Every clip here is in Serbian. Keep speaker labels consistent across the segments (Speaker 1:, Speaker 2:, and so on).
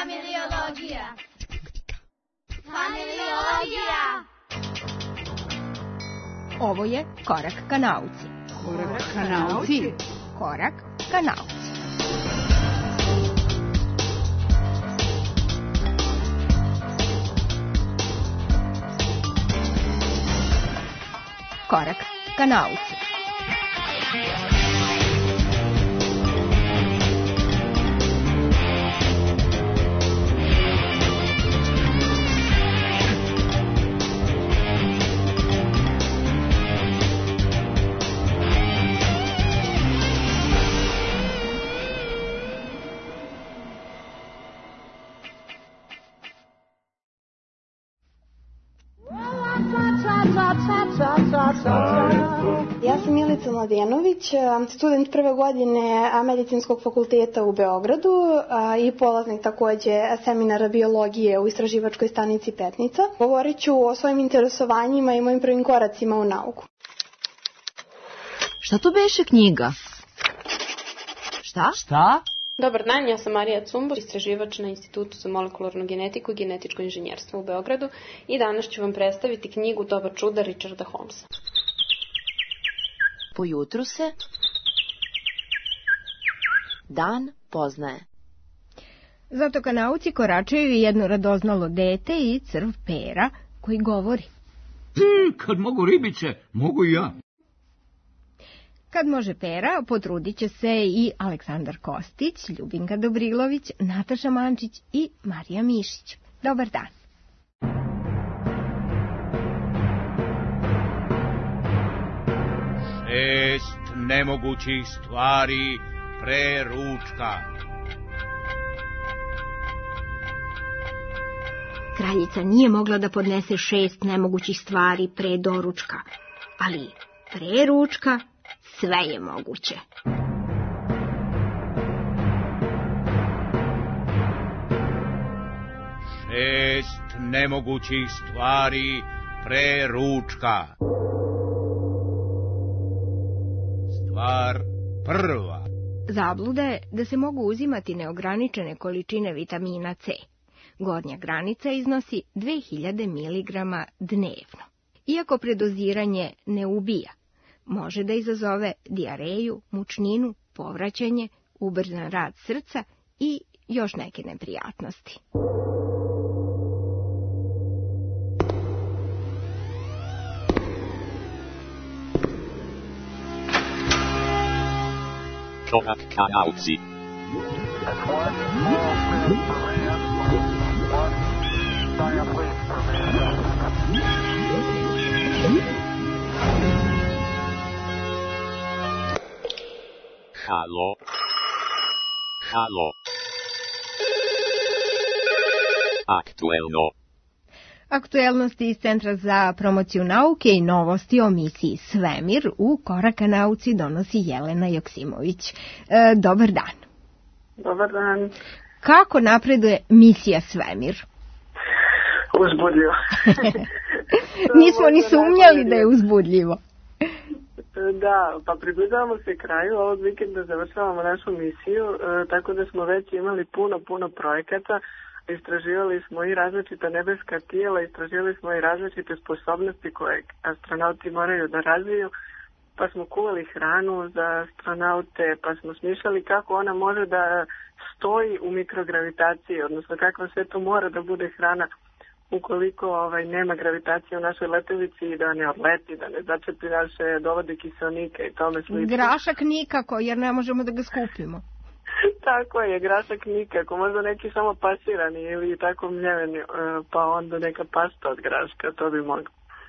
Speaker 1: Familiologija. Familiologija.
Speaker 2: Ovo je Korak ka nauci.
Speaker 3: Korak ka nauci.
Speaker 2: Korak ka nauci. Korak ka nauci.
Speaker 4: Ja sam Milica Mladenović, student prve godine Medicinskog fakulteta u Beogradu i polaznik takođe seminara biologije u istraživačkoj stanici Petnica. Govorit ću o svojim interesovanjima i mojim prvim koracima u nauku.
Speaker 5: Šta to beše knjiga? Šta?
Speaker 6: Dobar dan, ja sam Marija Cumbur, istraživač na Institutu za molekularnu genetiku i genetičko inženjerstvo u Beogradu i danas ću vam predstaviti knjigu Doba čuda Richarda Holmesa.
Speaker 5: Po jutru se dan poznaje.
Speaker 2: Zato ka nauci koračaju i jedno radoznalo dete i crv Pera koji govori.
Speaker 7: Kad mogu ribice, mogu i ja.
Speaker 2: Kad može Pera, potrudit će se i Aleksandar Kostić, Ljubinka Dobrilović, Nataša Mančić i Marija Mišić. Dobar dan.
Speaker 7: Šest nemogućih stvari pre ručka.
Speaker 2: Kraljica nije mogla da podnese 6 nemogućih stvari pre doručka, ali pre ručka sve je moguće.
Speaker 7: Šest nemogućih stvari pre ručka. Stvar prva.
Speaker 2: Zabluda je da se mogu uzimati neograničene količine vitamina C. Gornja granica iznosi 2000 mg dnevno. Iako predoziranje ne ubija, može da izazove dijareju, mučninu, povraćanje, ubrzan rad srca i još neke neprijatnosti.
Speaker 8: Korak ka nauci. Halo. Aktuelno.
Speaker 2: Aktuelnosti iz Centra za promociju nauke i novosti o misiji Svemir u Korak ka nauci donosi Jelena Joksimović. Dobar dan.
Speaker 9: Dobar dan.
Speaker 2: Kako napreduje misija Svemir?
Speaker 9: Uzbudljivo.
Speaker 2: Nismo ni sumnjali da je uzbudljivo.
Speaker 9: Da, pa približavamo se kraju ovog vikenda, završavamo našu misiju, tako da smo već imali puno projekata. Istraživali smo i različita nebeska tijela, istraživali smo i različite sposobnosti koje astronauti moraju da razviju, pa smo kuvali hranu za astronaute, pa smo smišljali kako ona može da stoji u mikrogravitaciji, odnosno kako sve to mora da bude hrana ukoliko nema gravitacije u našoj letelici i da ne odleti, da ne začepi naše dovode kiselnike i tome slično.
Speaker 2: Grašak nikako, jer ne možemo da ga skupimo.
Speaker 9: Tako je, grašak nikako, možda neki samo pasirani ili tako mljeveni, pa onda neka pasta od graška, to bi moglo.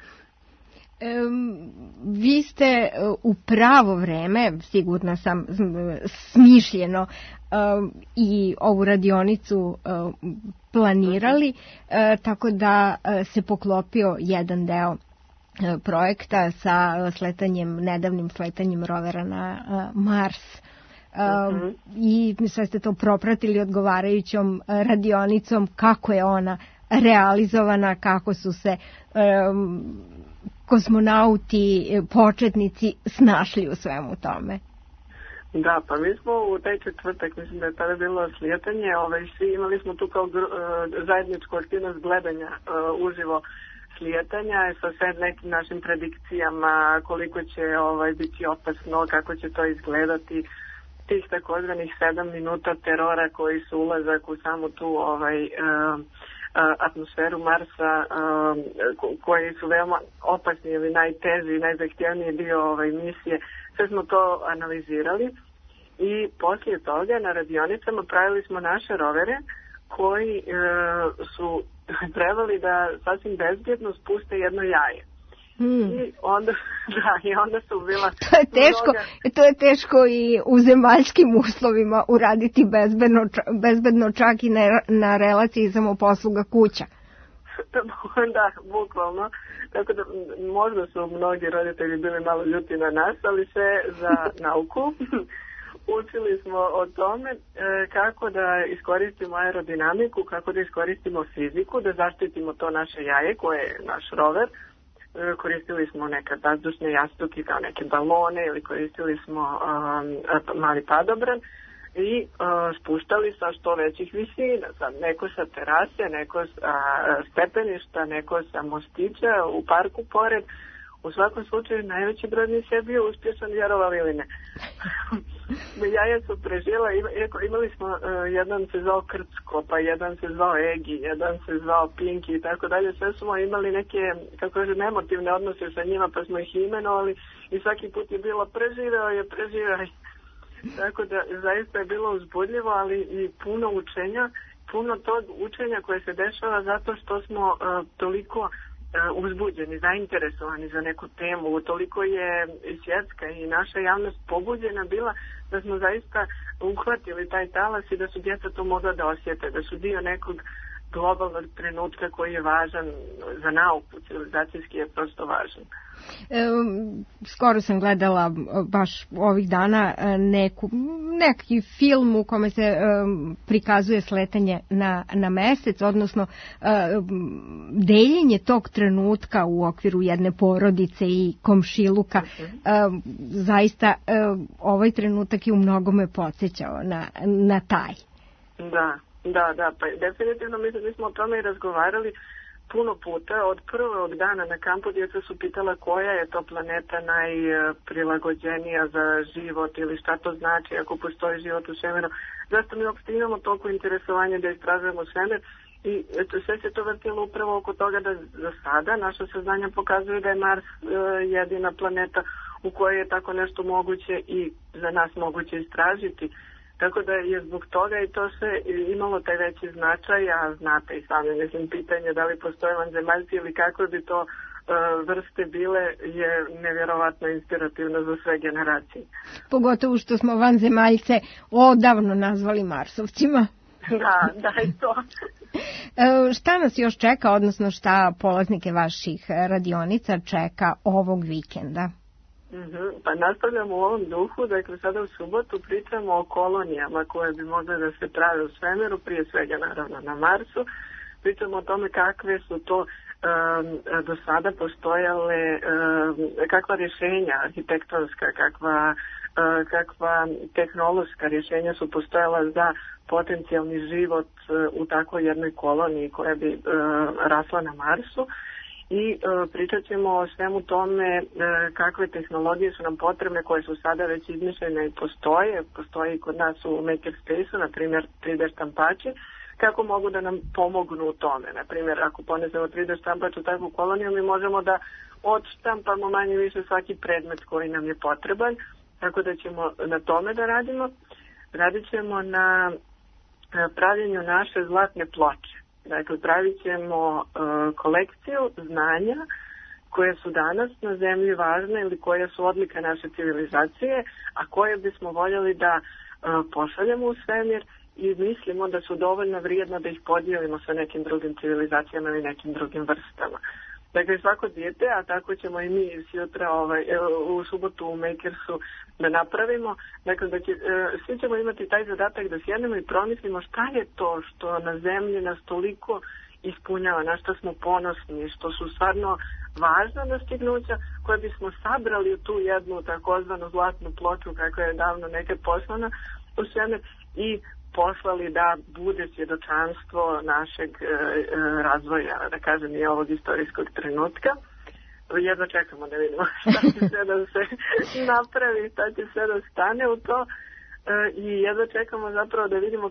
Speaker 2: Vi ste u pravo vreme, sigurno sam smišljeno, i ovu radionicu planirali, tako da se poklopio jedan deo projekta sa nedavnim sletanjem rovera na Mars. I sve ste to propratili odgovarajućom radionicom, kako je ona realizovana, kako su se kosmonauti, početnici snašli u svemu tome.
Speaker 9: Da, pa mi smo u taj četvrtak, mislim da je tada bilo slijetanje, svi imali smo tu kao zajedničku aktivnost gledanja uživo slijetanja sa sve nekim našim predikcijama, koliko će biti opasno, kako će to izgledati, tih takozvanih 7 minuta terora koji su ulazak u samu tu atmosferu Marsa, koji su veoma opasni ili najteži, najzahtjevniji dio misije. Sve smo to analizirali i poslije toga na radionicama pravili smo naše rovere koji su trebali da sasvim bezbjedno spuste jedno jaje. I onda su bila...
Speaker 2: To je teško i u zemaljskim uslovima uraditi bezbedno čak i na relaciji samoposluga kuća.
Speaker 9: Da, bukvalno. Tako da možda su mnogi roditelji bili malo ljuti na nas, ali sve za nauku. Učili smo o tome kako da iskoristimo aerodinamiku, kako da iskoristimo fiziku, da zaštitimo to naše jaje koje je naš rover. Koristili smo nekad vazdušne jastuke kao neke balone ili koristili smo mali padobran i spuštali sa što većih visina. Sad, neko sa terase, neko sa stepeništa, neko sa mostića u parku pored. U svakom slučaju najveći broj misija je bio uspješan, vjerovali ili ne. Jaja su preživjela, imali smo, jedan se zvao Krcko, pa jedan se zvao Egi, jedan se zvao Pinki i tako dalje. Sve smo imali neke, kako kažem, emotivne odnose sa njima, pa smo ih imenovali i svaki put je bilo preživeo. Tako da zaista je bilo uzbudljivo, ali i puno učenja, puno tog učenja koje se dešava zato što smo toliko uzbuđeni, zainteresovani za neku temu, toliko je svjetska i naša javnost pobuđena bila da smo zaista uhvatili taj talas i da su djeca to mogla da osjete, da su dio nekog globalnog trenutka koji je važan za nauku, civilizacijski je prosto važan.
Speaker 2: Skoro sam gledala baš ovih dana neki film u kome se prikazuje sletanje na mesec, odnosno deljenje tog trenutka u okviru jedne porodice i komšiluka. Zaista ovaj trenutak je u mnogome podsjećao na taj.
Speaker 9: Da, pa definitivno mi smo o tome i razgovarali puno puta. Od prvog dana na kampu djeca su pitala koja je to planeta najprilagođenija za život ili šta to znači ako postoji život u svemiru. Zašto mi uopšte imamo toliko interesovanja da istražujemo svemir i sve se to vrtilo upravo oko toga da za sada naša saznanja pokazuju da je Mars jedina planeta u kojoj je tako nešto moguće i za nas moguće istražiti. Tako da je zbog toga i to sve imalo taj veći značaj, a znate i sami, mislim, pitanje da li postoje vanzemaljci ili kako bi to vrste bile je nevjerovatno inspirativno za sve generacije.
Speaker 2: Pogotovo što smo vanzemaljce odavno nazvali Marsovcima.
Speaker 9: Da, i to.
Speaker 2: Šta nas još čeka, odnosno šta polaznike vaših radionica čeka ovog vikenda?
Speaker 9: Pa nastavljamo u ovom duhu, dakle sada u subotu pričamo o kolonijama koje bi mogle da se prave u svemiru, prije svega naravno na Marsu. Pričamo o tome kakve su to do sada postojale, kakva rješenja arhitektonska, kakva tehnološka rješenja su postojala za potencijalni život u takvoj jednoj koloniji koja bi rasla na Marsu. I pričat ćemo o svemu tome kakve tehnologije su nam potrebne koje su sada već izmišljene i postoji kod nas u Makerspace-u, na primjer 3D štampači, kako mogu da nam pomognu u tome. Na primjer, ako ponesemo 3D štampač u takvu koloniju, mi možemo da odštampamo manje više svaki predmet koji nam je potreban, tako da ćemo na tome da radimo. Radit ćemo na pravljenju naše zlatne ploče. Dakle, pravit ćemo kolekciju znanja koje su danas na zemlji važne ili koje su odlika naše civilizacije, a koje bismo voljeli da pošaljemo u svemir i mislimo da su dovoljno vrijedno da ih podijelimo sa nekim drugim civilizacijama ili nekim drugim vrstama. Dakle, svako dijete, a tako ćemo i mi sutra u subotu u Makersu da napravimo. Dakle, svi ćemo imati taj zadatak da sjednemo i promislimo šta je to što na zemlji nas toliko ispunjava, na što smo ponosni, što su stvarno važna dostignuća koje bismo sabrali u tu jednu takozvanu zlatnu ploču kako je davno nekad poslana u svemir i poslali da bude svjedočanstvo našeg razvoja, da kažem, i ovog istorijskog trenutka. Jedno čekamo da vidimo šta će sve da se napravi, šta će sve da stane u to i jedno čekamo zapravo da vidimo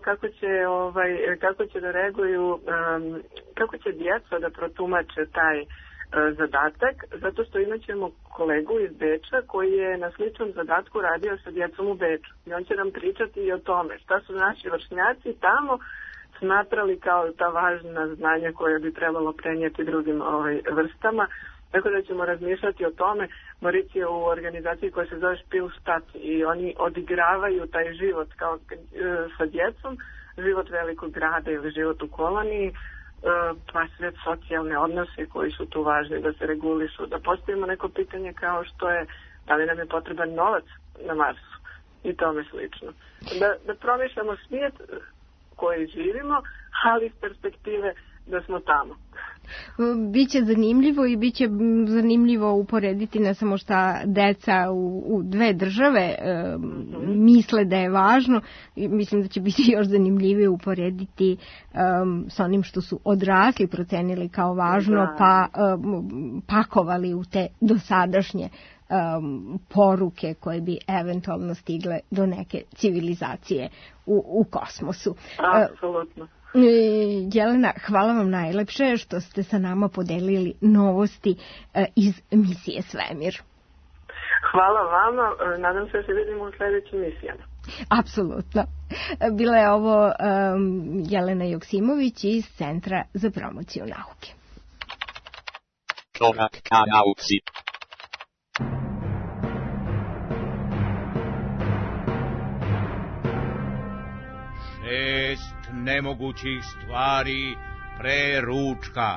Speaker 9: kako će da reaguju, kako će djeca da protumače taj zadatak, zato što imat ćemo kolegu iz Beča koji je na sličnom zadatku radio sa djecom u Beču i on će nam pričati i o tome šta su naši vršnjaci tamo smatrali kao ta važna znanja koje bi trebalo prenijeti drugim vrstama. Tako da ćemo razmišljati o tome. Morić je u organizaciji koja se zove Spielstadt i oni odigravaju taj život kao sa djecom, život velikog grada ili život u koloniji, pa sve socijalne odnose koji su tu važni da se regulišu, da postavimo neko pitanje kao što je da li nam je potreban novac na Marsu i tome slično. Da promišljamo svijet koji živimo, ali iz perspektive da smo tamo.
Speaker 2: Biće zanimljivo i biće zanimljivo uporediti ne samo šta deca u dve države misle da je važno, mislim da će biti još zanimljivije uporediti sa onim što su odrasli procenili kao važno, pa pakovali u te dosadašnje poruke koje bi eventualno stigle do neke civilizacije u kosmosu.
Speaker 9: Apsolutno.
Speaker 2: Jelena, hvala vam najlepše što ste sa nama podelili novosti iz misije Svemir.
Speaker 9: Hvala vama, nadam se da se vidimo u sljedećim misijama.
Speaker 2: Apsolutno. Bila je ovo Jelena Joksimović iz Centra za promociju nauke.
Speaker 8: Korak ka nauci.
Speaker 7: Nemogućih stvari pre ručka.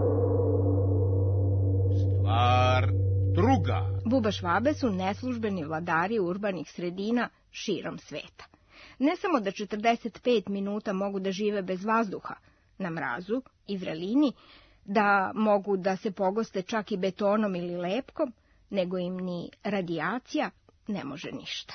Speaker 7: Stvar druga.
Speaker 2: Bubašvabe su neslužbeni vladari urbanih sredina širom sveta. Ne samo da 45 minuta mogu da žive bez vazduha na mrazu i vrelini, da mogu da se pogoste čak i betonom ili lepkom, nego im ni radijacija ne može ništa.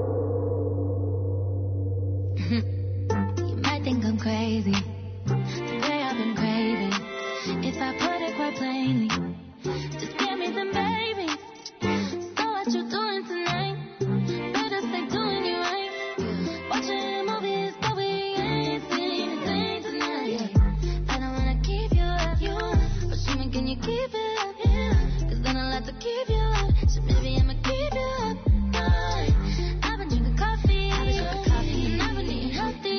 Speaker 1: Think I'm crazy, the way I've been craving. If I put it quite plainly, just give me them babies. So what you doing tonight? Better stay doing you right. Watching movies, but we ain't seen a thing tonight. I don't wanna keep you up, but Shimon, can you keep it up? Cause then I'll have to keep you up. So maybe I'ma keep you up. I've been drinking coffee, and I've been eating healthy.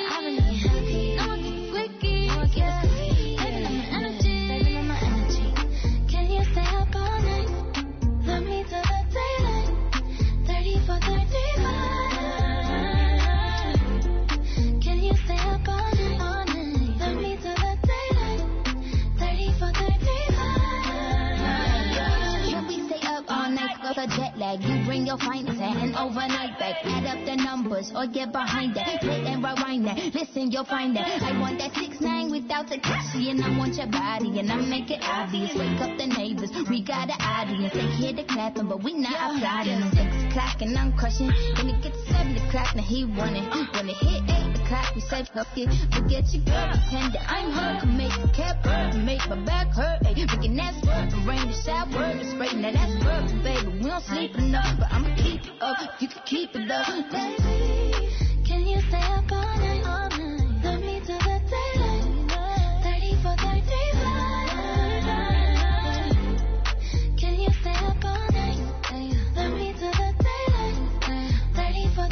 Speaker 1: Jet lag, you bring your finest and overnight back. Add up the numbers or get behind that. Play and rewind that. Listen, you'll find that. I want that 6'9" without the cushy, and I want your body, and I make it obvious. Wake up the neighbors, we got an audience. They hear the clapping, but we not applauding. 6 o'clock and I'm crushing. When it gets 7 o'clock, now he running. When it hit 8 o'clock, we say fuck it. Forget your girl, pretend that I'm her. Can make a cat burn, can make my back hurt. Ay, we can ask for it, rain the shower, the spray. Now that's perfect, baby. We don't sleep enough, but I'ma keep it up. You can keep it up, baby. Can you stay up all night? All night. Love me till the daylight. 34, 35. Can you stay up all night? Love me till the daylight. 34,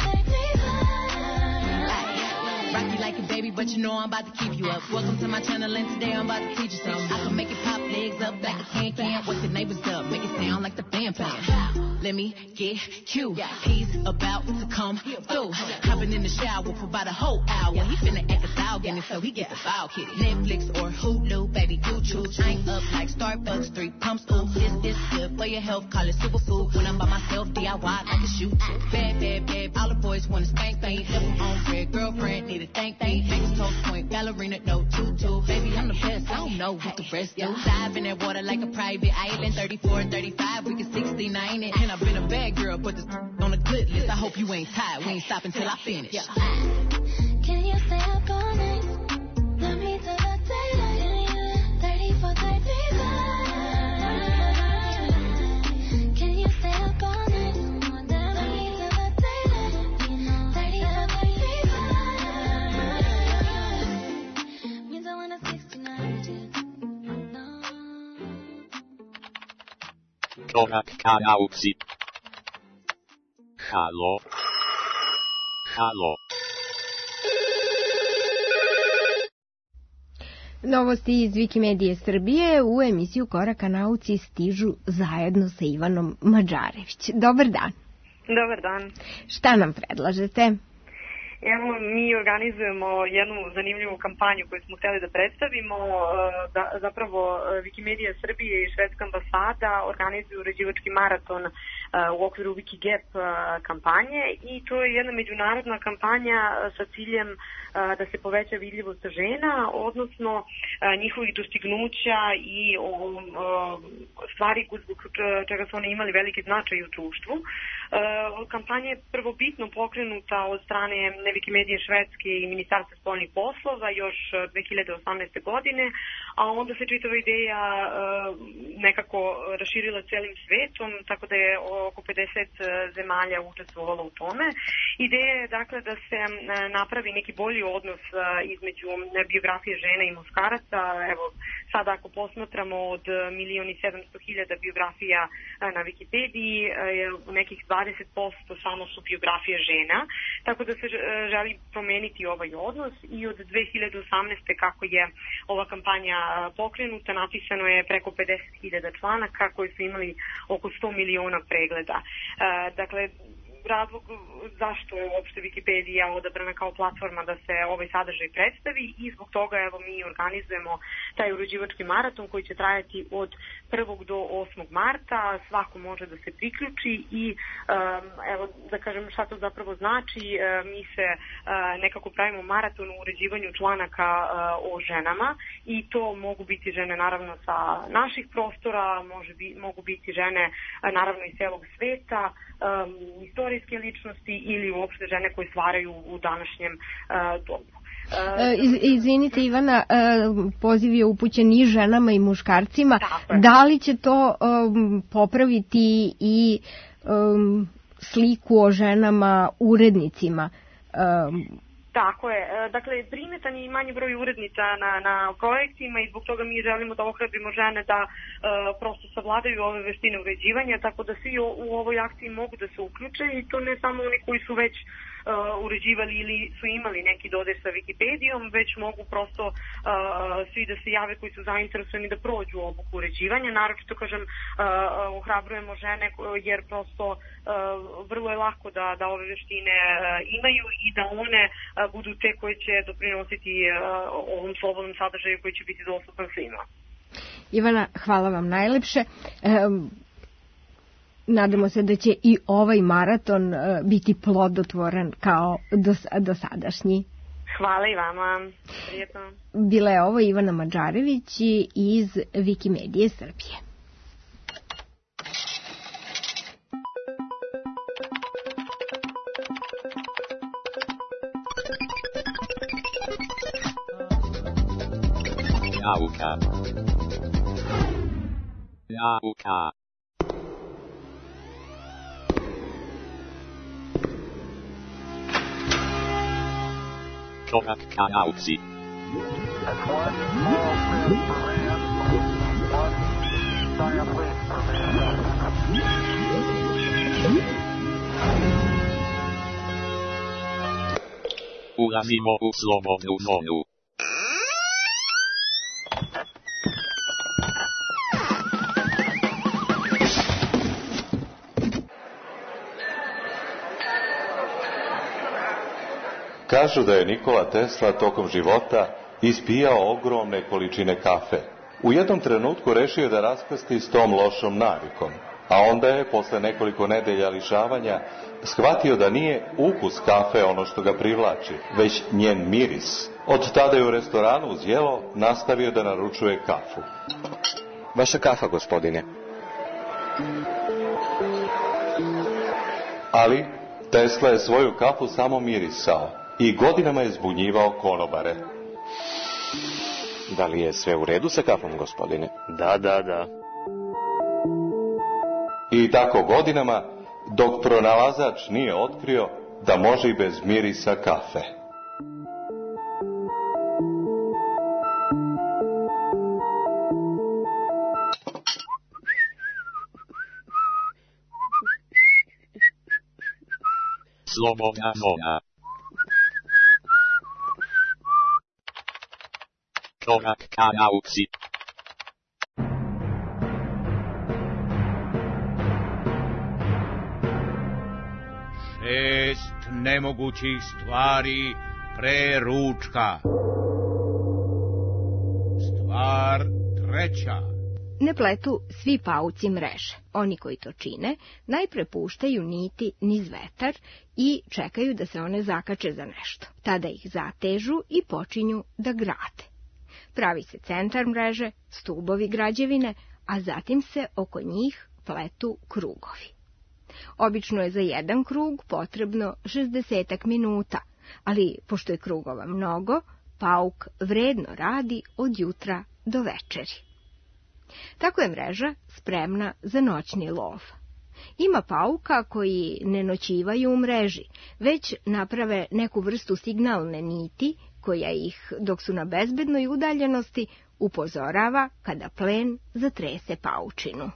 Speaker 1: 35.
Speaker 10: Rock you like a baby, but you know I'm about to keep you up. Welcome to my channel, and today I'm about to teach you something. I can make it pop legs up like a can-can. What's the neighbors up? Make it sound like the band playing. Let me get cute. He's about to come through. Hopping in the shower for about a whole hour. He finna act a dog, so he gets a foul kitty. Netflix or Hulu, baby, you choose. I ain't up like Starbucks, 3 pumps, ooh. This good for your health, call it superfood. When I'm by myself, DIY, I can shoot. Bad, bad, bad, all the boys wanna spank, bang. Double on red, girl. girlfriend, need a thank me. Hangers, toast point, ballerina, no tutu. Baby, I'm the best, I don't know what the rest do. Dive in that water like a private island. 34 and 35, we can 69 it. And I've been a bad girl, but this on a good list. I hope you ain't tired, we ain't stopping till I finish.
Speaker 1: Can you stay up all night? Love me till the daylight. 34, 35. Can you stay up all night? Love me till the daylight. 34, 35. Means I wanna 69 with you.
Speaker 8: Korak ka nauci. Halo. Halo.
Speaker 2: Novosti iz Wikimedije Srbije u emisiju Koraka nauci stižu zajedno sa Ivanom Mađarević. Dobar dan.
Speaker 11: Dobar dan.
Speaker 2: Šta nam predlažete?
Speaker 11: Evo, mi organizujemo jednu zanimljivu kampanju koju smo hteli da predstavimo. Zapravo, Wikimedija Srbije i Švedska ambasada organizuju uređivački maraton u okviru Wikigap kampanje i to je jedna međunarodna kampanja sa ciljem da se poveća vidljivost žena, odnosno njihovih dostignuća i stvari zbog čega su one imali veliki značaj u društvu. Kampanja je prvobitno pokrenuta od strane Wikimedije Švedske i Ministarstva spoljnih poslova još 2018. godine, a onda se čitava ideja nekako raširila celim svetom, tako da je oko 50 zemalja učestvovalo u tome. Ideja je dakle da se napravi neki bolji odnos između biografije žena i muškaraca. Evo, sada ako posmatramo od 1.700.000 biografija na Wikipediji, nekih 20% samo su biografije žena, tako da se želi promeniti ovaj odnos i od 2018. kako je ova kampanja pokrenuta, napisano je preko 50.000 članaka koji su imali oko 100 miliona pregleda. Dakle, razlog zašto je uopšte Wikipedija odabrana kao platforma da se ovaj sadržaj predstavi i zbog toga evo mi organizujemo taj uređivački maraton koji će trajati od 1. do 8. marta. Svako može da se priključi i evo da kažem šta to zapravo znači. Mi se nekako pravimo maraton u uređivanju članaka o ženama i to mogu biti žene naravno sa naših prostora, mogu biti žene naravno iz celog sveta, istorijske ličnosti ili uopšte žene koje stvaraju u današnjem dobu.
Speaker 2: Izvinite Ivana, poziv je upućen i ženama i muškarcima. Da li će to popraviti i sliku o ženama urednicima?
Speaker 11: Tako je. Dakle, primetan je i manji broj urednica na projektima i zbog toga mi želimo da ohrabrimo žene da prosto savladaju ove veštine uređivanja, tako da svi u ovoj akciji mogu da se uključe i to ne samo oni koji su već uređivali ili su imali neki dodir sa Wikipedijom, već mogu prosto svi da se jave koji su zainteresovani da prođu obuku uređivanja. Naročito, kažem, ohrabrujemo žene jer prosto vrlo je lako da ove veštine imaju i da one budu te koje će doprinositi ovom slobodnom sadržaju koji će biti dostupan svima.
Speaker 2: Ivana, hvala vam najlepše. Nadamo se da će i ovaj maraton biti plodotvoran kao dosadašnji.
Speaker 11: Hvala i vama. Prijetno.
Speaker 2: Bila je ovo Ivana Mađarević iz Wikimedije Srbije.
Speaker 8: Nauka. Nauka. Korak ka nauci. Ulazimo u slobodnu zonu.
Speaker 12: Kažu da je Nikola Tesla tokom života ispijao ogromne količine kafe. U jednom trenutku rešio da raskrsti s tom lošom navikom. a onda je, posle nekoliko nedelja lišavanja, shvatio da nije ukus kafe ono što ga privlači, već njen miris. Od tada je u restoranu uz jelo nastavio da naručuje kafu.
Speaker 13: Vaša kafa, gospodine.
Speaker 12: Ali Tesla je svoju kafu samo mirisao i godinama je zbunjivao konobare.
Speaker 13: Da li je sve u redu sa kafom, gospodine?
Speaker 14: Da.
Speaker 12: I tako godinama, dok pronalazač nije otkrio da može i bez mirisa kafe.
Speaker 8: Slobodna zona. Korak ka nauci.
Speaker 7: Šest nemogućih stvari pre ručka. Stvar treća.
Speaker 2: Ne pletu svi pauci mreže. Oni koji to čine, najpre puštaju niti niz vetar i čekaju da se one zakače za nešto. Tada ih zatežu i počinju da grade. Pravi se centar mreže, stubovi građevine, a zatim se oko njih pletu krugovi. Obično je za jedan krug potrebno 60 minuta, ali pošto je krugova mnogo, pauk vredno radi od jutra do večeri. Tako je mreža spremna za noćni lov. Ima pauka koji ne noćivaju u mreži, već naprave neku vrstu signalne niti koja ih, dok su na bezbednoj udaljenosti, upozorava kada plen zatrese paučinu.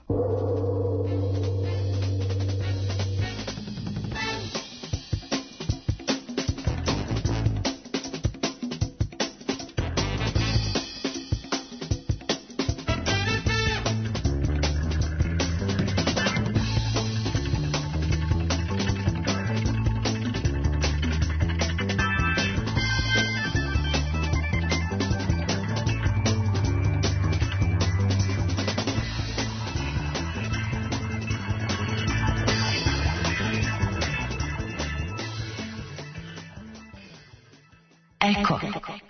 Speaker 15: Eko.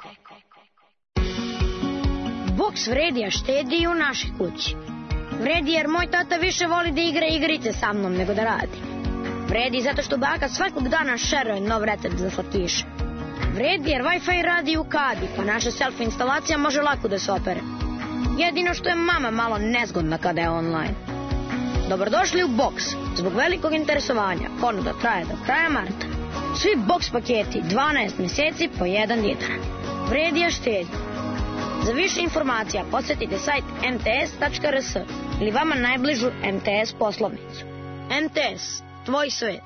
Speaker 15: Boks vredi, a štedi i u našoj kući. Vredi jer moj tata više voli da igra igrice sa mnom nego da radi. Vredi zato što baka svakog dana šeruje nov recept za slatkiše. Vredi jer Wi-Fi radi u kadi, pa naša selfie instalacija može lako da se opere. Jedino što je mama malo nezgodna kada je online. Dobrodošli u Boks. Zbog velikog interesovanja ponuda traje do kraja marta. Svi Boks paketi 12 meseci po 1 dinar. Vredi, a štedi. Za više informacija posjetite sajt mts.rs ili vama najbližu MTS poslovnicu. MTS, tvoj svet.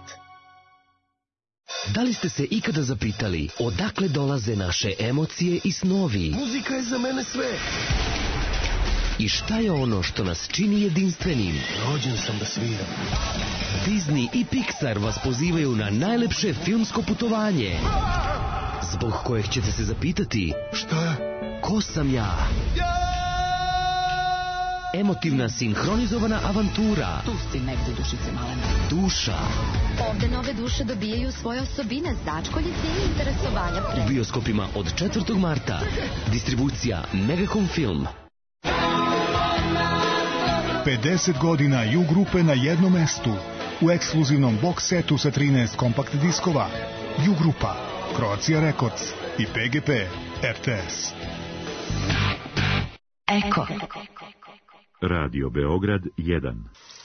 Speaker 16: Da li ste se ikada zapitali odakle dolaze naše emocije i snovi?
Speaker 17: Muzika je za mene sve.
Speaker 16: I šta je ono što nas čini jedinstvenim?
Speaker 17: Rođen sam da sviram.
Speaker 16: Disney i Pixar vas pozivaju na najlepše filmsko putovanje, zbog kojeg ćete se zapitati:
Speaker 17: šta?
Speaker 16: Ko sam ja? Emotivna sinhronizovana avantura.
Speaker 18: Tu si negde, dušice malene.
Speaker 16: Duša.
Speaker 18: Ovde nove duše dobijaju svoje osobine, začkoljice i interesovanja.
Speaker 16: U bioskopima od 4. marta. Distribucija Megacom Film.
Speaker 19: 50 godina U grupe na jednom mestu. U ekskluzivnom box setu sa 13 kompakt diskova. U grupa, Croatia Records i PGP RTS.
Speaker 18: Eko.
Speaker 20: Radio Beograd 1.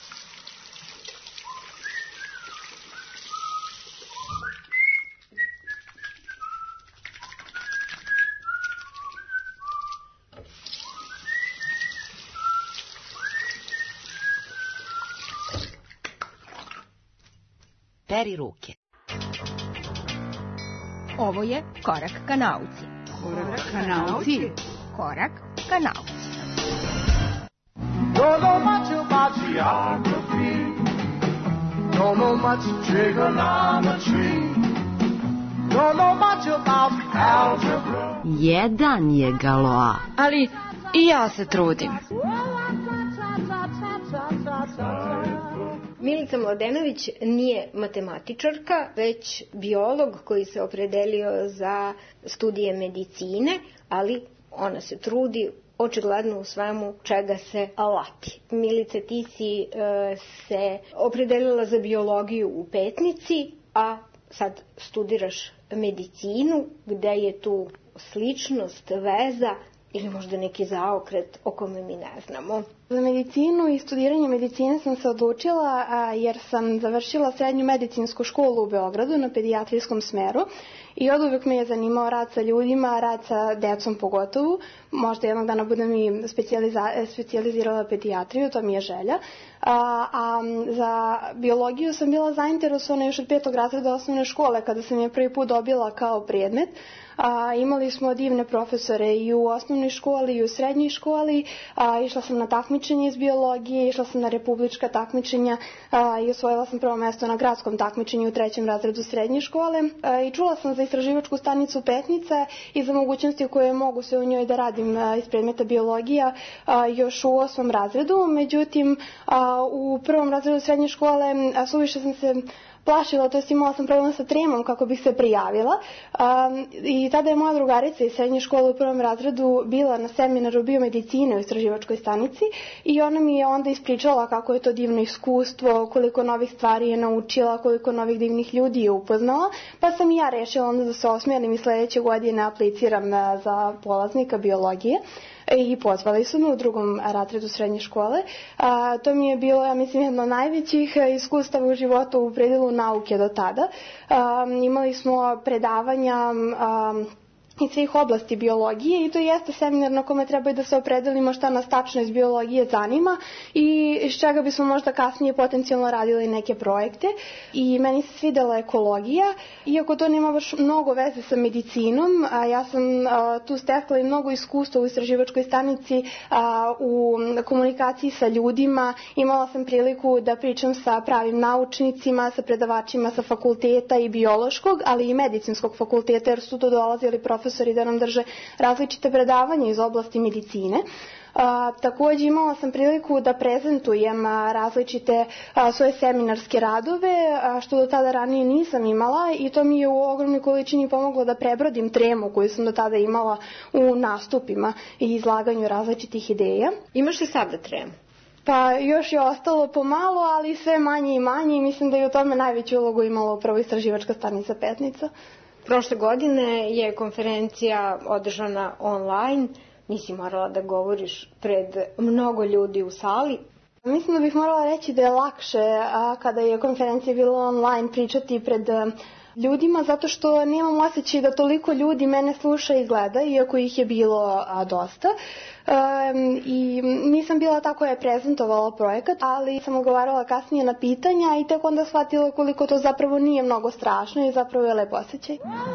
Speaker 18: Peri ruke.
Speaker 2: Ovo je Korak ka nauci.
Speaker 3: Korak ka nauci.
Speaker 2: Korak ka nauci.
Speaker 21: Don't know much about geography. Don't know much trigonometry. Don't know much about algebra.
Speaker 5: Jedan je Galois.
Speaker 22: Ali i ja se trudim.
Speaker 2: Milica Mladenović nije matematičarka, već biolog koji se opredelio za studije medicine, ali ona se trudi očigledno u svemu čega se lati. Milice, ti si se opredelila za biologiju u Petnici, a sad studiraš medicinu, gde je tu sličnost, veza ili možda neki zaokret o kome mi ne znamo.
Speaker 4: Za medicinu i studiranje medicine sam se odlučila jer sam završila srednju medicinsku školu u Beogradu na pedijatrijskom smeru i od uvek me je zanimao rad sa ljudima, rad sa decom pogotovo. Možda jednog dana budem i specijalizirala pedijatriju, to mi je želja. A za biologiju sam bila zainteresovana još od 5. razreda osnovne škole kada sam je prvi put dobila kao predmet. Imali smo divne profesore i u osnovnoj školi i u srednjoj školi. Išla sam na takmičenje iz biologije, išla sam na republička takmičenja i osvojila sam prvo mesto na gradskom takmičenju u 3. razredu srednje škole. I čula sam za istraživačku stanicu Petnica i za mogućnosti koje mogu se u njoj da radim iz predmeta biologija još u 8. razredu. Međutim, u 1. razredu srednje škole suviše sam se plašila, to jest imala sam problem sa tremom kako bih se prijavila i tada je moja drugarica iz srednje škole u 1. razredu bila na seminaru biomedicine u istraživačkoj stanici i ona mi je onda ispričala kako je to divno iskustvo, koliko novih stvari je naučila, koliko novih divnih ljudi je upoznala, pa sam i ja rešila onda da se osmijelim i sledeće godine apliciram za polaznika biologije. I pozvali su me u 2. razredu srednje škole. To mi je bilo, ja mislim, jedno od najvećih iskustava u životu u predelu nauke do tada. Imali smo predavanja iz svih oblasti biologije i to jeste seminar na kome treba da se opredelimo šta nas tačno iz biologije zanima i iz čega bismo možda kasnije potencijalno radili neke projekte. I meni se svidela ekologija, iako to nema baš mnogo veze sa medicinom. Ja sam tu stekla i mnogo iskustva u istraživačkoj stanici, u komunikaciji sa ljudima. Imala sam priliku da pričam sa pravim naučnicima, sa predavačima sa fakulteta i biološkog, ali i medicinskog fakulteta, jer su tu dolazili profesori da nam drže različite predavanja iz oblasti medicine. Takođe imala sam priliku da prezentujem različite svoje seminarske radove, što do tada ranije nisam imala i to mi je u ogromnoj količini pomoglo da prebrodim tremu koju sam do tada imala u nastupima i izlaganju različitih ideja.
Speaker 2: Imaš li sada tremu?
Speaker 4: Pa još je ostalo pomalo, ali sve manje i manje i mislim da je u tome najveću ulogu imala upravo istraživačka stanica Petnica.
Speaker 2: Prošle godine je konferencija održana online, nisi morala da govoriš pred mnogo ljudi u sali.
Speaker 4: Mislim da bih morala reći da je lakše kada je konferencija bila online pričati pred ljudima, zato što nemam osjećaj da toliko ljudi mene sluša i gleda, iako ih je bilo dosta. I nisam bila ta koja je prezentovala projekat, ali sam odgovarala kasnije na pitanja i tek onda shvatila koliko to zapravo nije mnogo strašno i zapravo je lep osjećaj.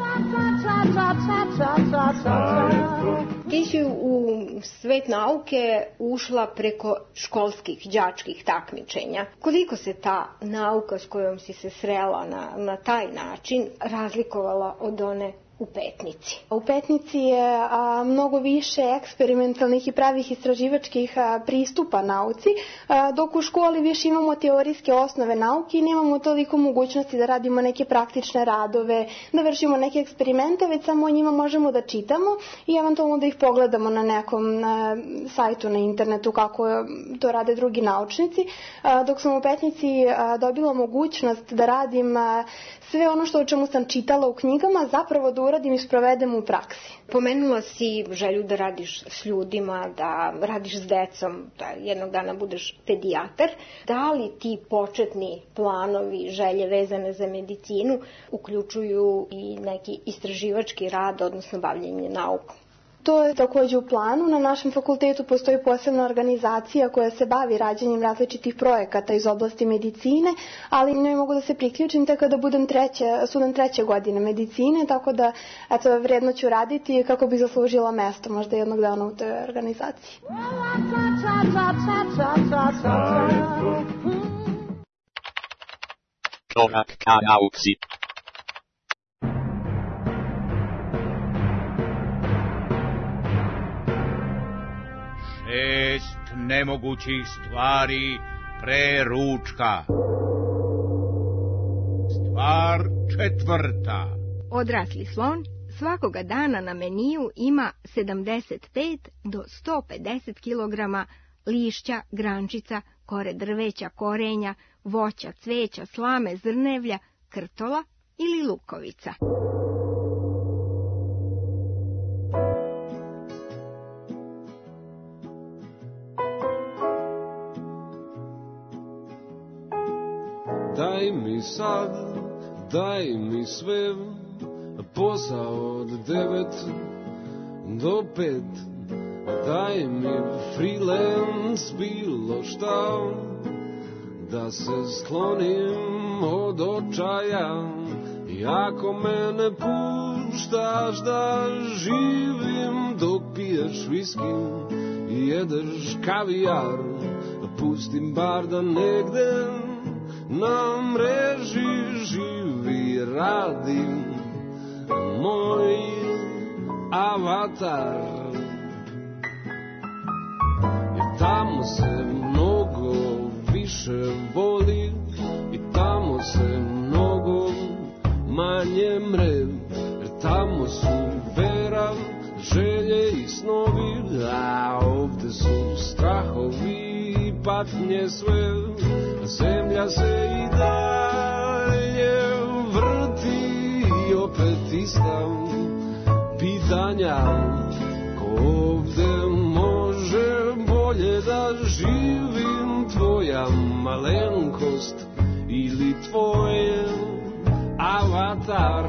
Speaker 2: Ti si u svet nauke ušla preko školskih, đačkih takmičenja. Koliko se ta nauka s kojom si se srela na taj način razlikovala od one u Petnici?
Speaker 4: U Petnici je mnogo više eksperimentalnih i pravih istraživačkih pristupa nauci, dok u školi više imamo teorijske osnove nauke i nemamo toliko mogućnosti da radimo neke praktične radove, da vršimo neke eksperimente, već samo o njima možemo da čitamo i eventualno da ih pogledamo na nekom sajtu na internetu kako to rade drugi naučnici, dok sam u Petnici dobila mogućnost da radim sve ono o čemu sam čitala u knjigama, zapravo da uradim i sprovedem u praksi.
Speaker 2: Pomenula si želju da radiš s ljudima, da radiš s decom, da jednog dana budeš pedijatar. Da li ti početni planovi, želje vezane za medicinu uključuju i neki istraživački rad, odnosno bavljenje naukom?
Speaker 4: To je takođe u planu. Na našem fakultetu postoji posebna organizacija koja se bavi rađenjem različitih projekata iz oblasti medicine, ali ne mogu da se priključim tek kada budem student 3. godine medicine, tako da vredno ću raditi kako bih zaslužila mesto možda jednog dana u toj organizaciji.
Speaker 8: Korak ka nauci.
Speaker 7: Šest nemogućih stvari pre ručka. Stvar četvrta.
Speaker 2: Odrasli slon svakoga dana na meniju ima 75 do 150 kg lišća, grančica, kore drveća, korenja, voća, cveća, slame, zrnevlja, krtola ili lukovica.
Speaker 14: Daj mi sad, daj mi sve, posao od 9 do 5. Daj mi freelance, bilo šta, da se sklonim od očaja. I ako me puštaš da živim dok piješ viski i jedeš kavijar, pustim bar da negde na mreži živi, radi moj avatar. Jer tamo se mnogo više voli i tamo se mnogo manje mre. Jer tamo su vera, želje i snovi, a ovde su strahovi i patnje sve. Zemlja se i dalje vrti i opet ista pitanja. Ko ovde može bolje da živim, tvoja malenkost ili tvoj avatar?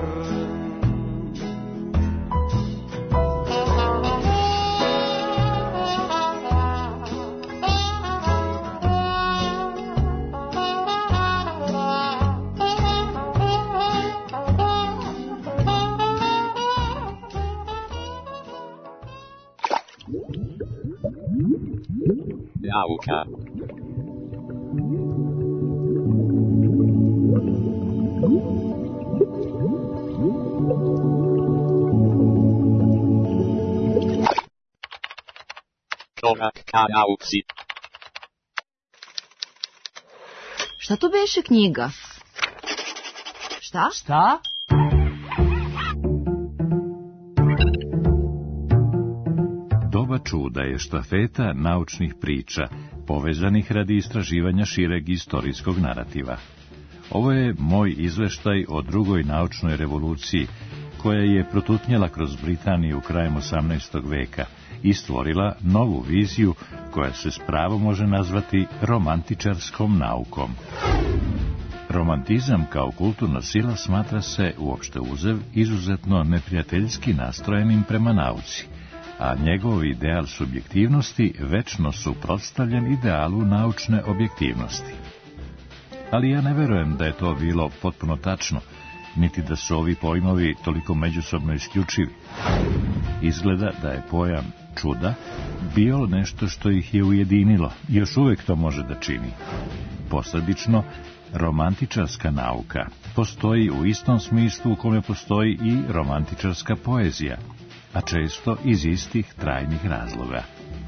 Speaker 8: Nauka. Korak ka nauci.
Speaker 5: Šta to beše knjiga? Šta?
Speaker 3: Šta?
Speaker 20: Doba čuda je štafeta naučnih priča, povezanih radi istraživanja šireg istorijskog narativa. Ovo je moj izveštaj o drugoj naučnoj revoluciji, koja je protutnjela kroz Britaniju krajem 18. veka i stvorila novu viziju koja se s pravom može nazvati romantičarskom naukom. Romantizam kao kulturna sila smatra se, uopšte uzev, izuzetno neprijateljski nastrojenim prema nauci, a njegov ideal subjektivnosti večno suprotstavljen idealu naučne objektivnosti. Ali ja ne verujem da je to bilo potpuno tačno, niti da su ovi pojmovi toliko međusobno isključivi. Izgleda da je pojam čuda bio nešto što ih je ujedinilo i još uvek to može da čini. Posledično, romantičarska nauka postoji u istom smislu u kome postoji i romantičarska poezija, a često iz istih trajnih razloga.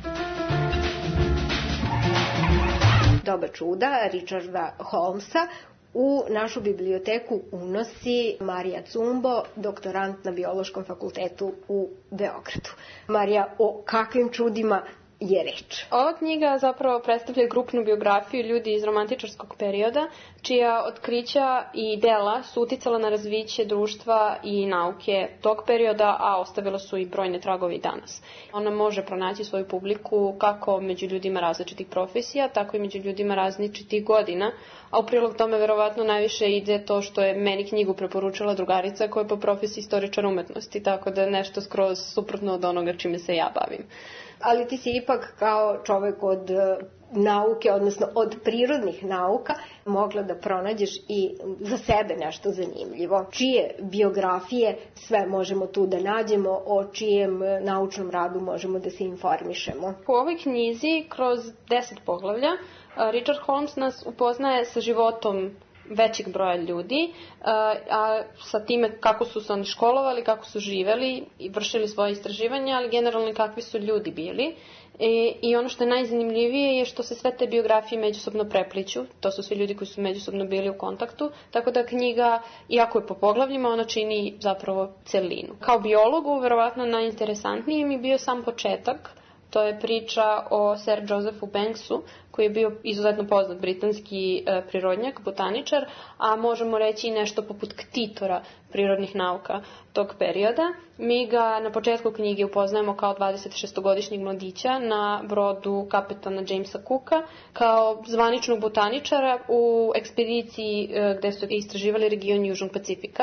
Speaker 2: Doba čuda Richarda Holmesa u našu biblioteku unosi Marija Cumbo, doktorant na Biološkom fakultetu u Beogradu. Marija, o kakvim čudima je reč?
Speaker 6: Ova knjiga zapravo predstavlja grupnu biografiju ljudi iz romantičarskog perioda, čija otkrića i dela su uticala na razviće društva i nauke tog perioda, a ostavila su i brojne tragove i danas. Ona može pronaći svoju publiku kako među ljudima različitih profesija, tako i među ljudima različitih godina, a u prilog tome verovatno najviše ide to što je meni knjigu preporučila drugarica koja je po profesiji istoričar umetnosti, tako da je nešto skroz suprotno od onoga čime se ja bavim.
Speaker 2: Ali ti si ipak kao čovek od nauke, odnosno od prirodnih nauka, mogla da pronađeš i za sebe nešto zanimljivo. Čije biografije sve možemo tu da nađemo, o čijem naučnom radu možemo da se informišemo?
Speaker 6: U ovoj knjizi, kroz 10 poglavlja, Richard Holmes nas upoznaje sa životom većeg broja ljudi, a sa time kako su se oni školovali, kako su živeli i vršili svoje istraživanja, ali generalno kakvi su ljudi bili. I ono što je najzanimljivije je što se sve te biografije međusobno prepliću, to su svi ljudi koji su međusobno bili u kontaktu, tako da knjiga, iako je po poglavljima, ona čini zapravo celinu. Kao biologu, verovatno najinteresantniji mi bio sam početak. To je priča o Sir Josephu Banksu, koji je bio izuzetno poznat britanski prirodnjak, botaničar, a možemo reći i nešto poput ktitora prirodnih nauka tog perioda. Mi ga na početku knjige upoznajemo kao 26-godišnjeg mladića na brodu kapetana Jamesa Cooka, kao zvaničnog botaničara u ekspediciji gde su istraživali region Južnog Pacifika.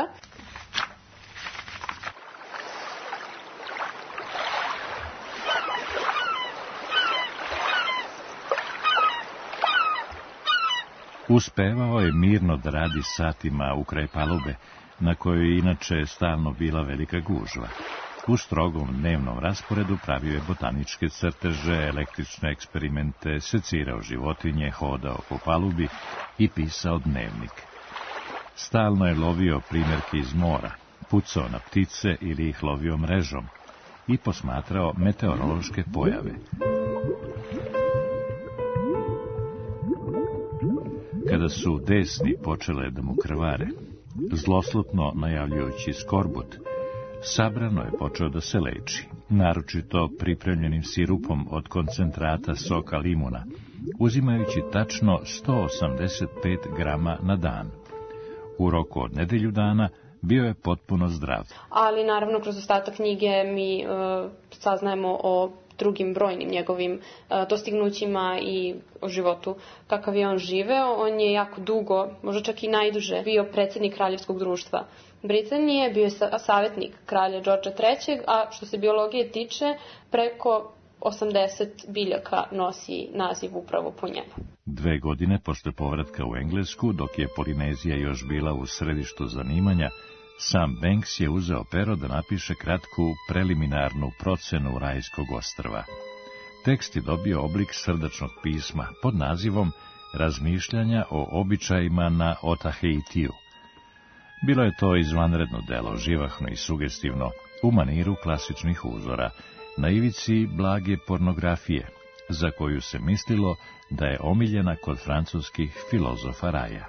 Speaker 20: Uspevao je mirno da radi satima ukraj palube, na kojoj je inače stalno bila velika gužva. U strogom dnevnom rasporedu pravio je botaničke crteže, električne eksperimente, secirao životinje, hodao po palubi i pisao dnevnik. Stalno je lovio primjerke iz mora, pucao na ptice ili ih lovio mrežom i posmatrao meteorološke pojave. Kada su desni počele da mu krvare, zloslutno najavljujući skorbut, sabrano je počeo da se leči, naročito pripremljenim sirupom od koncentrata soka limuna, uzimajući tačno 185 grama na dan. U roku od nedelju dana bio je potpuno zdrav.
Speaker 6: Ali naravno kroz ostatak knjige mi saznajemo o drugim brojnim njegovim dostignućima i o životu kakav je on živeo. On je jako dugo, možda čak i najduže, bio predsjednik Kraljevskog društva Britanije, bio je savjetnik kralja Đorđa III, a što se biologije tiče, preko 80 biljaka nosi naziv upravo po njemu.
Speaker 20: 2 godine posle povratka u Englesku, dok je Polinezija još bila u središtu zanimanja, sam Banks je uzeo pero da napiše kratku preliminarnu procenu Rajskog ostrva. Tekst je dobio oblik srdačnog pisma pod nazivom Razmišljanja o običajima na Otaheitiju. Bilo je to izvanredno delo, živahno i sugestivno, u maniru klasičnih uzora, na ivici blage pornografije, za koju se mislilo da je omiljena kod francuskih filozofa raja.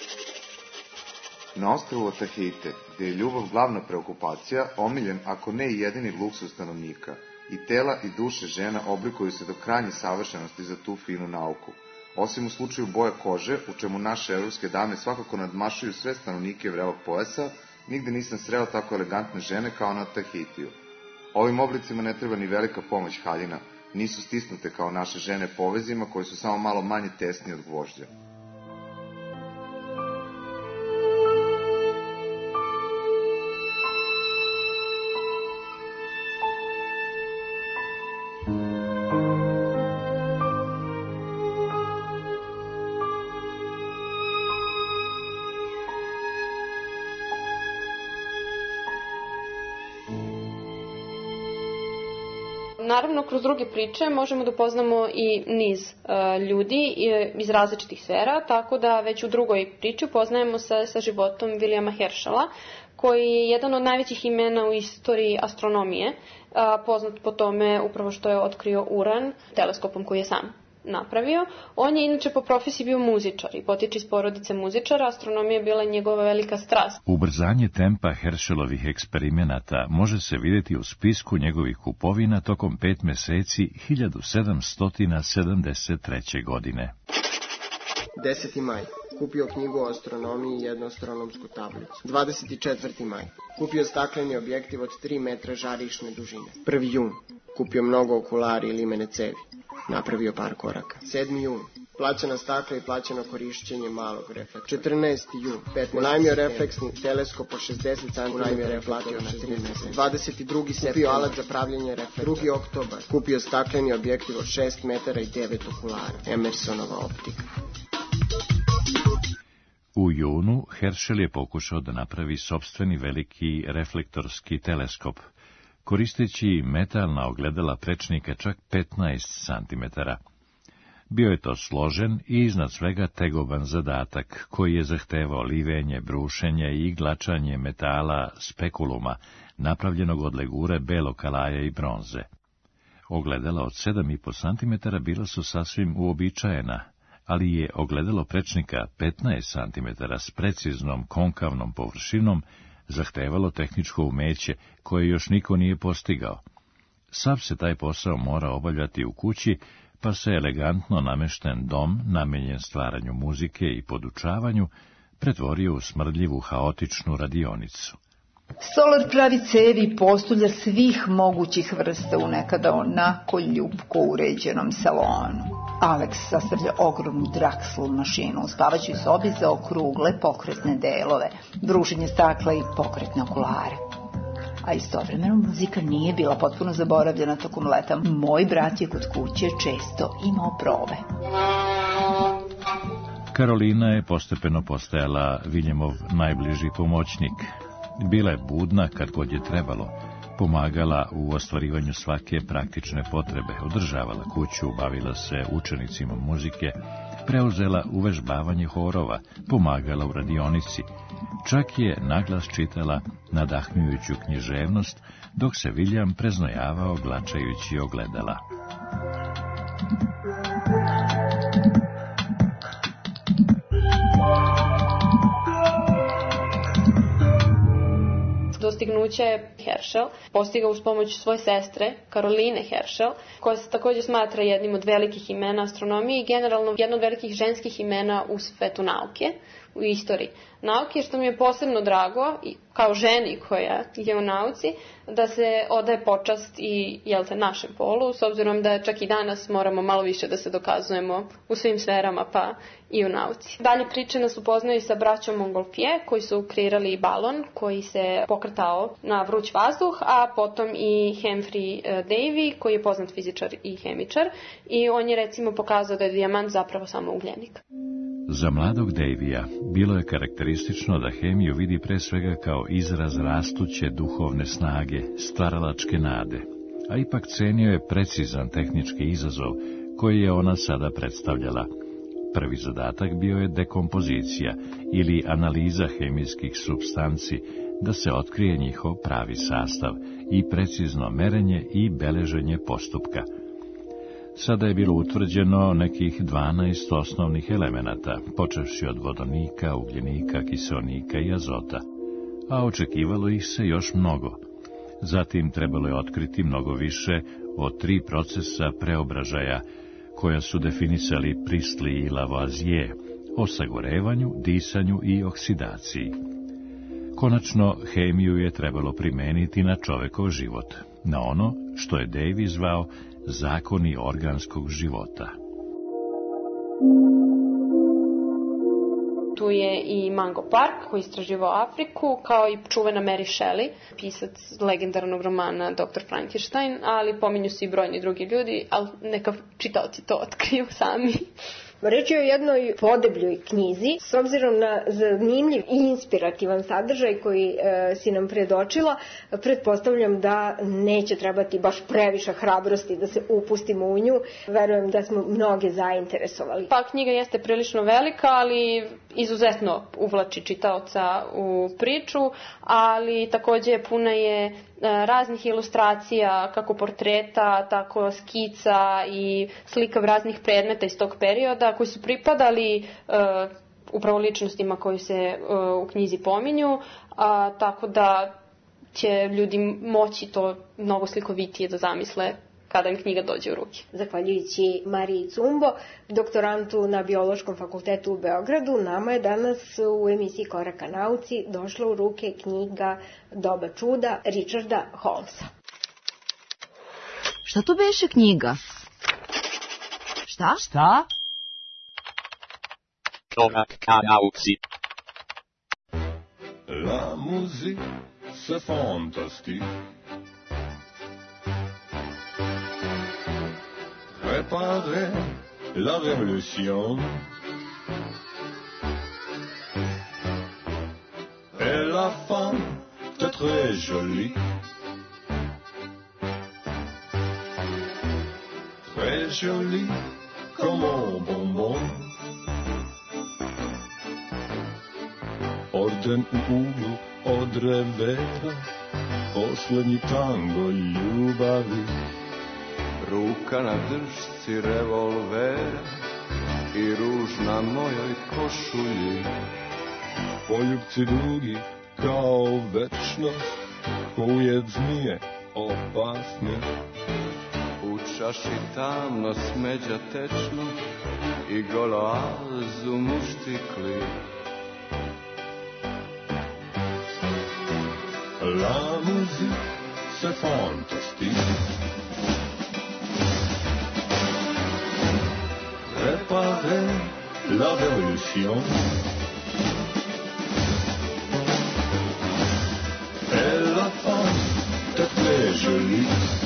Speaker 9: Na ostrvu Otaheite, gde je ljubav glavna preokupacija, omiljen, ako ne i jedini luksuz stanovnika, i tela i duše žena oblikuju se do krajnje savršenosti za tu finu nauku. Osim u slučaju boje kože, u čemu naše evropske dame svakako nadmašuju sve stanovnike vrelog pojasa, nigde nisam sreo tako elegantne žene kao na Otaheitiju. Ovim oblicima ne treba ni velika pomoć haljina, nisu stisnute kao naše žene povezima koji su samo malo manje tesni od gvožđa.
Speaker 6: Naravno, kroz druge priče možemo da upoznamo i niz ljudi iz različitih sfera, tako da već u drugoj priči upoznajemo se sa životom Williama Herschela, koji je jedan od najvećih imena u istoriji astronomije, poznat po tome upravo što je otkrio uran teleskopom koji je sam napravio. On je inače po profesiji bio muzičar i potiče iz porodice muzičara, astronomija je bila njegova velika strast.
Speaker 20: Ubrzanje tempa Herschelovih eksperimenata može se vidjeti u spisku njegovih kupovina tokom 5 meseci 1773. godine.
Speaker 22: 10. maj. Kupio knjigu o astronomiji i jednu astronomsku tablicu. 24. maj. Kupio stakleni objektiv od 3 metra žarišne dužine. 1. jun. Kupio mnogo okulari i limene cevi. Napravio par koraka. 7. jun. Plaćena stakla i plaćeno korišćenje malog reflektora. 14. jun. Unajmio refleksni teleskop po 60 cm. Unajmio reflektor na 3 mjeseca. 22. septembar. Kupio alat za pravljenje reflektora. 2. oktobar. Kupio stakleni objektiv od 6 metara i 9 okulara. Emersonova optika.
Speaker 20: U junu Herschel je pokušao da napravi sopstveni veliki reflektorski teleskop, koristeći metalna ogledala prečnika čak 15 cm. Bio je to složen i iznad svega tegoban zadatak, koji je zahtevao livenje, brušenje i glačanje metala spekuluma, napravljenog od legure belog kalaja i bronze. Ogledala od 7,5 cm bila su sasvim uobičajena, ali je ogledalo prečnika 15 cm s preciznom konkavnom površinom zahtevalo tehničko umeće koje još niko nije postigao. Sav se taj posao mora obavljati u kući, pa se elegantno namešten dom, namenjen stvaranju muzike i podučavanju, pretvorio u smrdljivu, haotičnu radionicu.
Speaker 3: Stolar pravi cevi i postulja svih mogućih vrsta u nekada onako ljupko uređenom salonu. Alex sastavlja ogromnu Draxl mašinu u spavaćoj sobi za okrugle pokretne delove, brušenje stakla i pokretne okulare. A istovremeno muzika nije bila potpuno zaboravljena tokom leta. Moj brat je kod kuće često imao probe.
Speaker 20: Karolina je postepeno postajala Viljemov najbliži pomoćnik. Bila je budna kad god je trebalo, pomagala u ostvarivanju svake praktične potrebe, održavala kuću, bavila se učenicima muzike, preuzela uvežbavanje horova, pomagala u radionici, čak je naglas čitala nadahnjujuću književnost, dok se Viljam preznojavao glačajući ogledala.
Speaker 6: Dostignuće je Herschel postigao uz pomoć svoje sestre, Karoline Herschel, koja se također smatra jednim od velikih imena astronomije i generalno jedno od velikih ženskih imena u svetu nauke, u istoriji nauke, što mi je posebno drago, kao ženi koja je u nauci, da se odaje počast i našem polu, s obzirom da čak i danas moramo malo više da se dokazujemo u svim sferama, pa i u nauci. Dalje priče nas upoznaju sa braćom Montgolfier, koji su kreirali balon koji se pokretao na vruć vazduh, a potom i Humphrey Davy, koji je poznat fizičar i hemičar, i on je recimo pokazao da je dijamant zapravo samo ugljenik.
Speaker 20: Za mladog Davija bilo je karakteristično da hemiju vidi pre svega kao izraz rastuće duhovne snage, stvaralačke nade, a ipak cenio je precizan tehnički izazov koji je ona sada predstavljala. Prvi zadatak bio je dekompozicija ili analiza hemijskih supstanci, da se otkrije njihov pravi sastav i precizno merenje i beleženje postupka. Sada je bilo utvrđeno nekih 12 osnovnih elemenata, počevši od vodonika, ugljenika, kiseonika i azota, a očekivalo ih se još mnogo. Zatim trebalo je otkriti mnogo više od 3 procesa preobražaja, koja su definisali Priestley i Lavoisier, o sagorevanju, disanju i oksidaciji. Konačno, hemiju je trebalo primeniti na čovekov život, na ono što je Davy zvao zakoni organskog života.
Speaker 6: Tu je i Mango Park, koji je istraživao Afriku, kao i čuvena Mary Shelley, pisac legendarnog romana Dr. Frankenstein, ali pominju se i brojni drugi ljudi, ali neka čitaoci to otkriju sami.
Speaker 2: Reč je o jednoj podebljoj knjizi, s obzirom na zanimljiv i inspirativan sadržaj koji si nam predočila, pretpostavljam da neće trebati baš previše hrabrosti da se upustimo u nju. Verujem da smo mnoge zainteresovali.
Speaker 6: Pa knjiga jeste prilično velika, ali izuzetno uvlači čitaoca u priču, ali također puna je raznih ilustracija, kako portreta, tako skica i slika raznih predmeta iz tog perioda, koji su pripadali upravo ličnostima koji se u knjizi pominju, tako da će ljudi moći to mnogo slikovitije da zamisle kada im knjiga dođe u ruke.
Speaker 2: Zahvaljujući Mariji Cumbo, doktorantu na Biološkom fakultetu u Beogradu, nama je danas u emisiji Koraka nauci došla u ruke knjiga Doba čuda Richarda Holmesa.
Speaker 5: Šta to beše knjiga? Šta?
Speaker 16: Šta?
Speaker 8: Koraka nauci.
Speaker 14: La musique, c'est fantastique. Préparer la révolution. Et la femme est très jolie. Très jolie comme un bonbon. Orden u uglu od revera, poslednji tango ljubavi.
Speaker 1: Ruka na držci revolvera i ruž na mojoj košulji.
Speaker 14: Poljubci dugi kao večnost, ko ujed zmije opasni.
Speaker 1: U čaši tamno smeđa tečno i goloazu muštikli.
Speaker 14: La musique, c'est fantastique. Réparer la révolution. Et la femme est très jolie.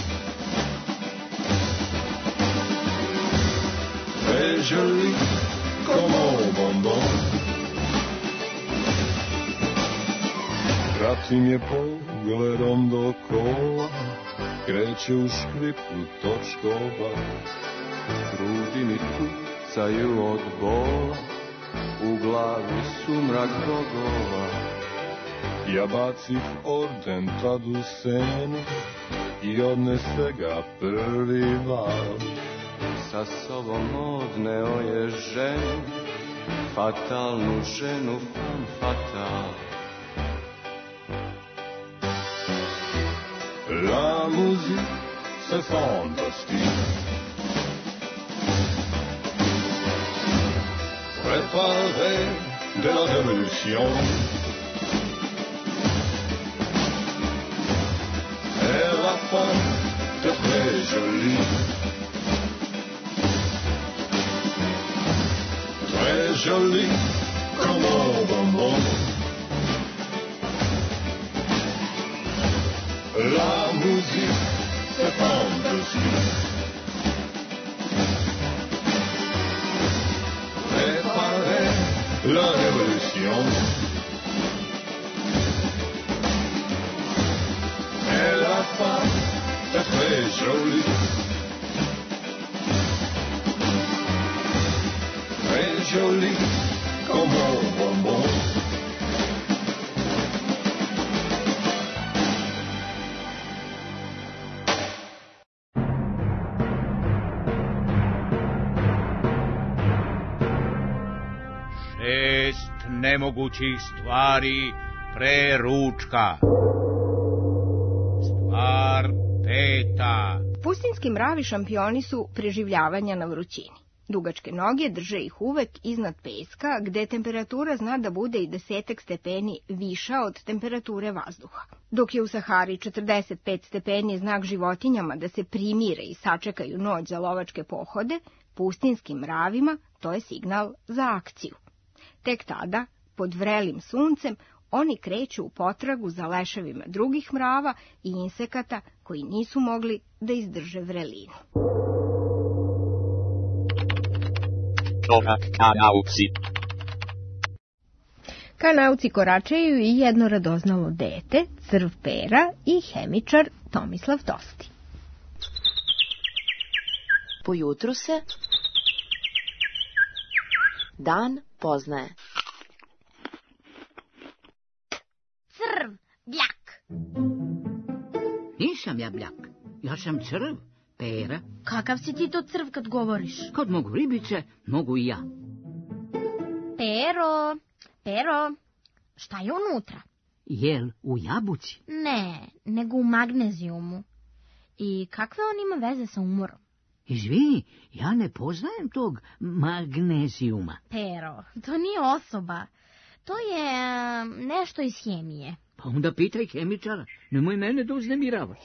Speaker 14: Très jolie comme un bonbon. Pratim je pogledom do kola, kreće u škripu točkova.
Speaker 1: Grudi mi pucaju od bola, u glavi sumrak bogova.
Speaker 14: Ja bacih orden tad u senu i odnese ga prvi val.
Speaker 1: Sa sobom odneo je ženu, fatalnu ženu, femme fatale.
Speaker 14: La musique, c'est fantastique. Préparez de la révolution. Et la femme est très jolie. Très jolie comme un bonbon. La musique, c'est fantastique. Préparez la révolution. Et la femme est très jolie. Très jolie comme un bonbon.
Speaker 7: Nemogućih stvari pre ručka. Stvar peta.
Speaker 2: Pustinski mravi šampioni su preživljavanja na vrućini. Dugačke noge drže ih uvek iznad peska, gde temperatura zna da bude i 10 stepeni viša od temperature vazduha. Dok je u Sahari 45 stepeni znak životinjama da se primire i sačekaju noć za lovačke pohode, pustinskim mravima to je signal za akciju. Tek tada, pod vrelim suncem, oni kreću u potragu za leševima drugih mrava i insekata koji nisu mogli da izdrže vrelinu.
Speaker 8: Korak ka nauci.
Speaker 2: Ka nauci koračaju i jedno radoznalo dete, crv Pera i hemičar Tomislav Tosti.
Speaker 10: Po jutru se dan poznaje.
Speaker 15: Crv, bljak.
Speaker 5: Nisam ja bljak, ja sam crv, Pera.
Speaker 15: Kakav si ti to crv kad govoriš?
Speaker 5: Kad mogu ribice, mogu i ja.
Speaker 15: Pero, šta je unutra?
Speaker 5: Jel u jabuci?
Speaker 15: Ne, nego u magnezijumu. I kakve on ima veze sa umorom?
Speaker 5: Izvini, ja ne poznajem tog magnezijuma.
Speaker 15: Pero, to nije osoba. To je nešto iz hemije.
Speaker 5: Pa onda pitaj hemičara, nemoj mene da uznemiravaš.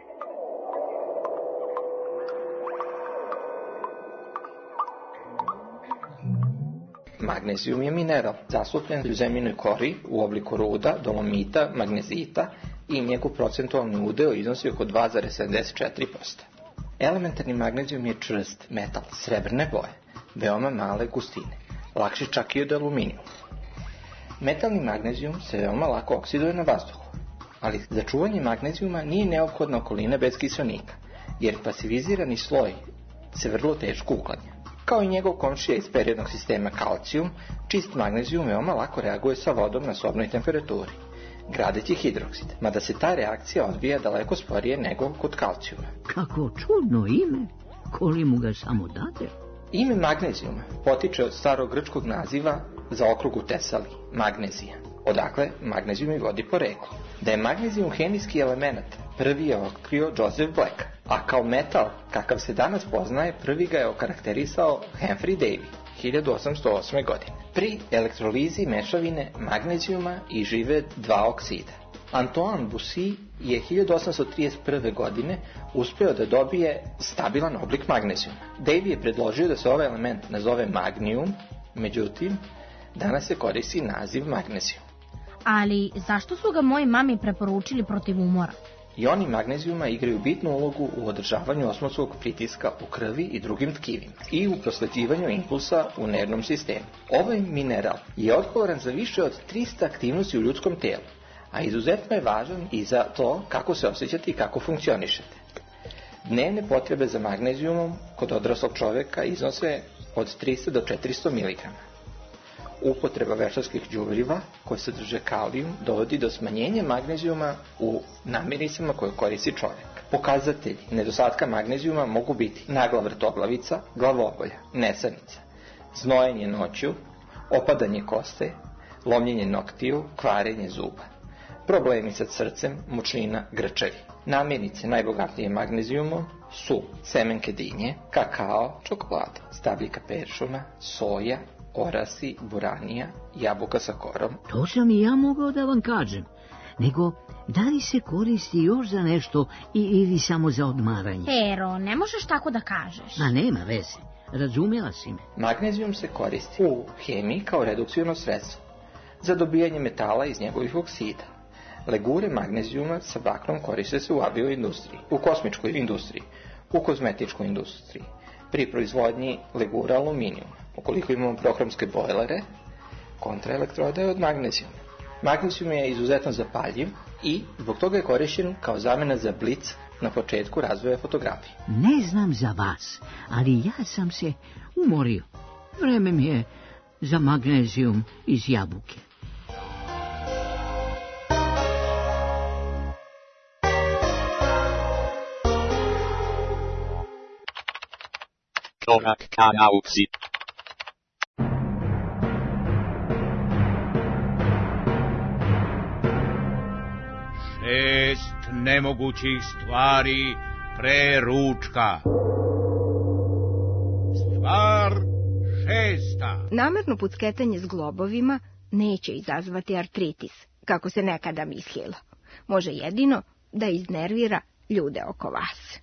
Speaker 23: Magnezijum je mineral, zastupljen u zemljinoj kori u obliku ruda, dolomita, magnezita i njegov procentualni udeo iznosi oko 2,74%. Elementarni magnezijum je čvrst metal srebrne boje, veoma male gustine, lakši čak i od aluminijuma. Metalni magnezijum se veoma lako oksiduje na vazduhu, ali za čuvanje magnezijuma nije neophodna okolina bez kiselnika, jer pasivizirani sloj se vrlo teško uklanja. Kao i njegov komšija iz periodnog sistema kalcijum, čist magnezijum veoma lako reaguje sa vodom na sobnoj temperaturi, gradeći hidroksid, mada se ta reakcija odvija daleko sporije nego kod kalcijuma.
Speaker 11: Kako čudno ime, koli mu ga samo dade.
Speaker 23: Ime magnezijuma potiče od starog grčkog naziva za okrug u Tesali, magnezija, odakle magnezijum i vodi poreklo. Da je magnezijum hemijski element, prvi je otkrio Joseph Black, a kao metal, kakav se danas poznaje, prvi ga je okarakterisao Humphrey Davy, 1808. godine. Pri elektrolizi mešavine magnezijuma i žive dva oksida. Antoine Bussy je 1831. godine uspeo da dobije stabilan oblik magnezijuma. Davy je predložio da se ovaj element nazove magnijum, međutim, danas se koristi naziv magnezijum.
Speaker 15: Ali zašto su ga moji mami preporučili protiv umora?
Speaker 23: Ioni magnezijuma igraju bitnu ulogu u održavanju osmotskom pritiska u krvi i drugim tkivima i u prosleđivanju impulsa u nervnom sistemu. Ovaj mineral je odgovoran za više od 300 aktivnosti u ljudskom telu, a izuzetno je važan i za to kako se osjećate i kako funkcionišete. Dnevne potrebe za magnezijumom kod odraslog čoveka iznose od 300 do 400 mg. Upotreba veštačkih đubriva koje sadrže kalijum dovodi do smanjenja magnezijuma u namirnicama koje koristi čovjek. Pokazatelji nedostatka magnezijuma mogu biti nagla vrtoglavica, glavobolja, nesanica, znojenje noću, opadanje koste, lomljenje noktiju, kvarenje zuba, problemi sa srcem, mučnina, grčevi. Namirnice najbogatije magnezijumom su semenke dinje, kakao, čokolada, stabljika peršuna, soja, orasi, buranija, jabuka sa korom.
Speaker 11: To sam i ja mogao da vam kažem. Nego, da li se koristi još za nešto ili samo za odmaranje?
Speaker 15: Pero, ne možeš tako da kažeš.
Speaker 11: Ma nema veze, razumjela si me.
Speaker 23: Magnezijum se koristi u hemiji kao redukcijno sredstvo za dobijanje metala iz njegovih oksida. Legure magnezijuma sa bakrom koriste se u avioindustriji, u kosmičkoj industriji, u kozmetičkoj industriji, pri proizvodnji legura aluminijuma. Ukoliko imamo prohromske bojlere, kontraelektroda je od magnezijuma. Magnezijum je izuzetno zapaljiv i zbog toga je korišćen kao zamena za blic na početku razvoja fotografije.
Speaker 11: Ne znam za vas, ali ja sam se umorio. Vreme mi je za magnezijum iz jabuke.
Speaker 8: Korak ka nauci.
Speaker 7: Šest nemogućih stvari pre ručka. Stvar šesta.
Speaker 2: Namerno pucketanje s globovima neće izazvati artritis, kako se nekada mislilo. Može jedino da iznervira ljude oko vas.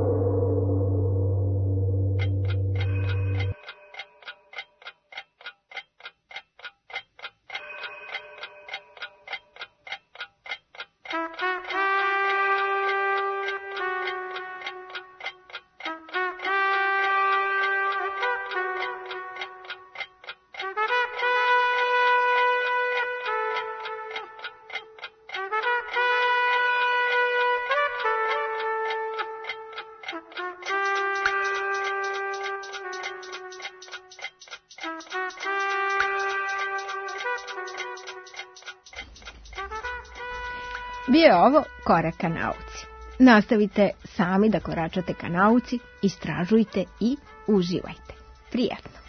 Speaker 2: Bio je ovo Korak ka nauci. Nastavite sami da koračate ka nauci, istražujte i uživajte. Prijatno!